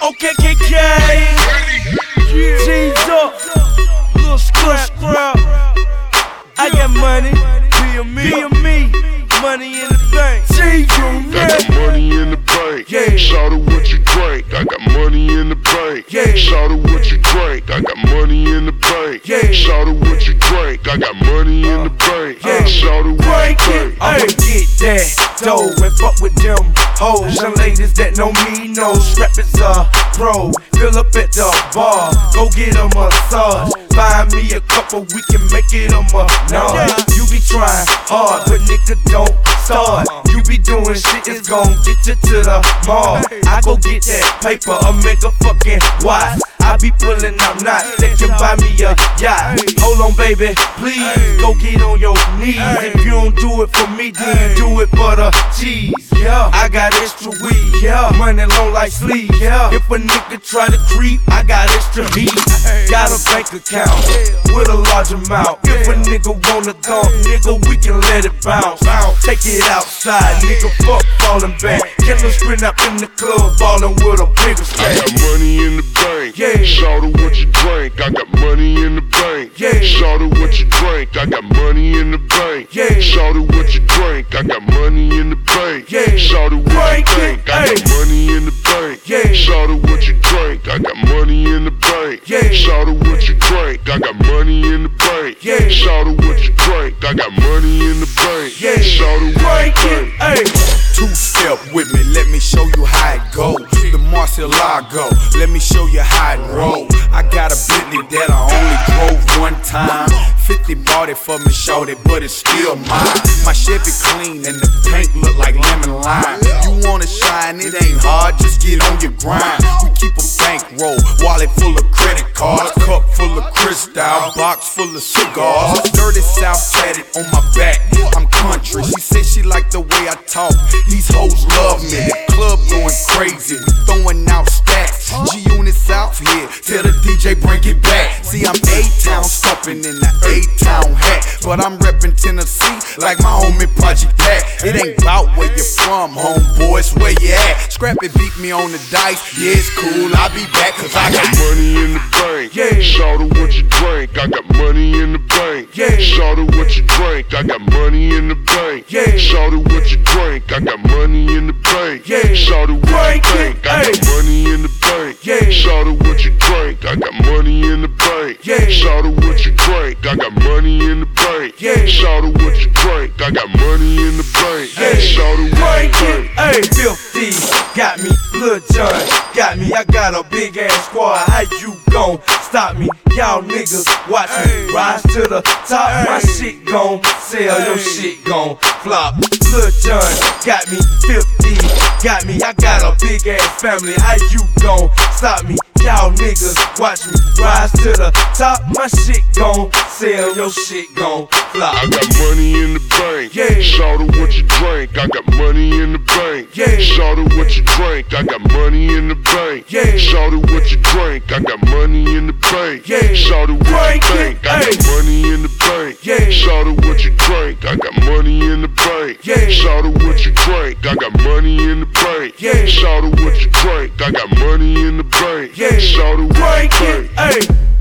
Okay, KK. G's up. Little scrap. I got money. Be a me. Money in the bank. I got money in the bank. Yeah. Shout out what you drink. I got money in the bank. Yeah. Shout out what you drink. I got money in the bank. Yeah. Shout out what you drink. I got money in the bank. Yeah. Shout out what you drink. I'ma get that dough and fuck with them hoes. Young ladies that know me know Scrap is a pro. Fill up at the bar, go get a massage. Find me a couple, we can make it a menage. You be trying hard, but nigga don't start. You be doing shit, it's gon' get you to the mall. I go get that paper, a mega fucking watch. I be pulling out knots that can buy me a yacht. Hold on, baby, please, go get on your knees. If you don't do it for me, then you do it for the cheese. Yeah, I got extra weed. Yeah, money long like sleep. Yeah, if a nigga try to creep, I got extra heat. Got a bank account with a large amount. If a nigga wanna dump, nigga, we can let it bounce. Take it outside, nigga, fuck falling back. Killer sprint up in the club, ballin' with a bigger I stack. got money in the bank. Yeah. Shout out what you drink. I got money in the bank. Yeah. Shout out what you drink. I got money in the bank. Yeah. Shout out what you drink. I got money in the bank. Yeah. Shout out what you Drink drink. it, I got ayy. money in the bank. Yeah. Shout out what you drink. I got money in the bank. Yeah. Shout out what you drink. I got money in the bank. Yeah. Shout out what you drink. I got money in the bank. Yeah. Shout out what Drink you it, drink. ayy. Two-step with me, let me show you how it go. The Murcielago, let me show you how it roll. I got a Bentley that I only drove one time. 50 bought it for me, showed it, but it's still mine. My Chevy clean and the paint look like lemon lime. You wanna shine, it ain't hard, just get on your grind. We keep a bankroll, wallet full of credit cards, cup full of Cristal, box full of cigars. Dirty South tatted on my back, I'm country. She said she like the way I talk, these hoes love me. The club going crazy, we throwing out stacks. G-Unit South here, tell the DJ bring it back. See, I'm A-Town stomping in the A-Town hat, but I'm reppin' Tennessee like my homie Project Pat. It ain't bout where you from, homeboy, it's where you at. Scrappy beat me on the dice, yeah, it's cool, I'll be back cause I got Money in the bank. Yeah. Shout out what you drink. I got money in the bank. Yeah. Shout out what you drink. I got money in the bank. Yeah. Shout out what you drink. I got money in the bank. Yeah. Shout out what you Drink it, drink. I got ayy. money in the bank. Yeah. Shout out what you drink. I got money in the bank. Yeah. Shout out what you drink. I got money in the bank. Yeah. Shout out what you drink. I got money in the bank. Yeah. Shout out what you Drink it, drink. ayy. Filthy, got me. Lil Jon, got me. I got a big ass squad. How you gon' stop me? Y'all niggas watch me rise to the top. My shit gon' sell, your shit gon' flop. Lil Jon, got me. 50, got me. I got a big ass family. How you gon' stop me? Y'all niggas watch me rise to the top. My shit gon' sell, your shit gon' flop. I got money in the bank. Yeah. Shout out what you drink. I got money in the bank. Yeah. Shout out what you drink. I got money in the bank. Yeah. Shout out what you drink. I got money in the bank. Yeah. Shout out what Drink you it, think. I got ayy. money in the bank. Yeah. Shout out what you drink. I got money in the bank. Yeah. Shout out what you drink. I got money in the bank. Yeah. Shout out what you drink. I got money in the bank. Yeah. Shout out what you Drink drink. it, ayy.